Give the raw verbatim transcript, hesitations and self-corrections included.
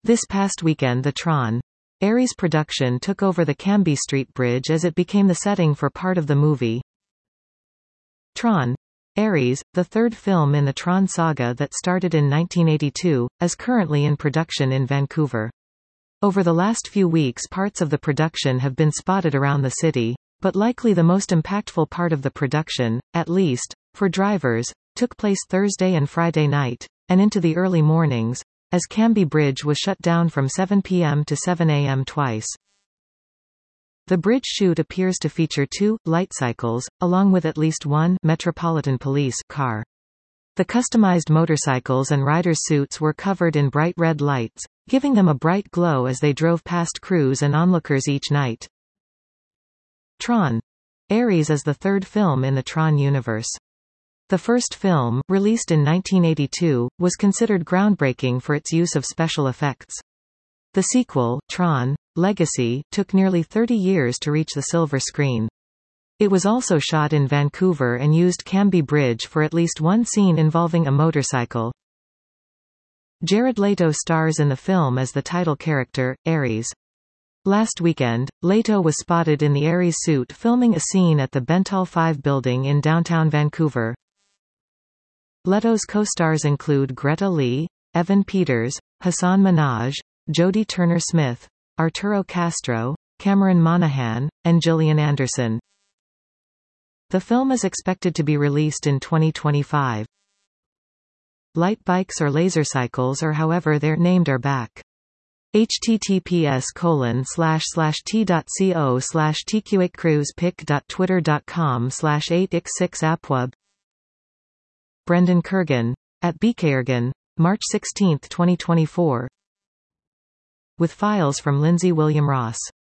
This past weekend the Tron Ares production took over the Cambie Street Bridge as it became the setting for part of the movie. Tron Ares, the third film in the Tron saga that started in nineteen eighty-two, is currently in production in Vancouver. Over the last few weeks parts of the production have been spotted around the city, but likely the most impactful part of the production, at least, for drivers, took place Thursday and Friday night, and into the early mornings, as Cambie Bridge was shut down from seven p m to seven a m twice. The bridge shoot appears to feature two light cycles, along with at least one Metropolitan Police car. The customized motorcycles and riders' suits were covered in bright red lights, giving them a bright glow as they drove past crews and onlookers each night. Tron Ares is the third film in the Tron universe. The first film, released in nineteen eighty-two, was considered groundbreaking for its use of special effects. The sequel, Tron Legacy, took nearly thirty years to reach the silver screen. It was also shot in Vancouver and used Cambie Bridge for at least one scene involving a motorcycle. Jared Leto stars in the film as the title character, Ares. Last weekend, Leto was spotted in the Ares suit filming a scene at the Bentall five building in downtown Vancouver. Leto's co-stars include Greta Lee, Evan Peters, Hassan Minhaj, Jodie Turner-Smith, Arturo Castro, Cameron Monaghan, and Gillian Anderson. The film is expected to be released in twenty twenty-five. Light bikes or laser cycles or however they're named are back. https colon slash slash t.co slash tqxcruisepic.twitter.com slash 8x6apwub Brendan Kurgan, at bkurgan, March sixteenth twenty twenty-four. With files from Lindsay William Ross.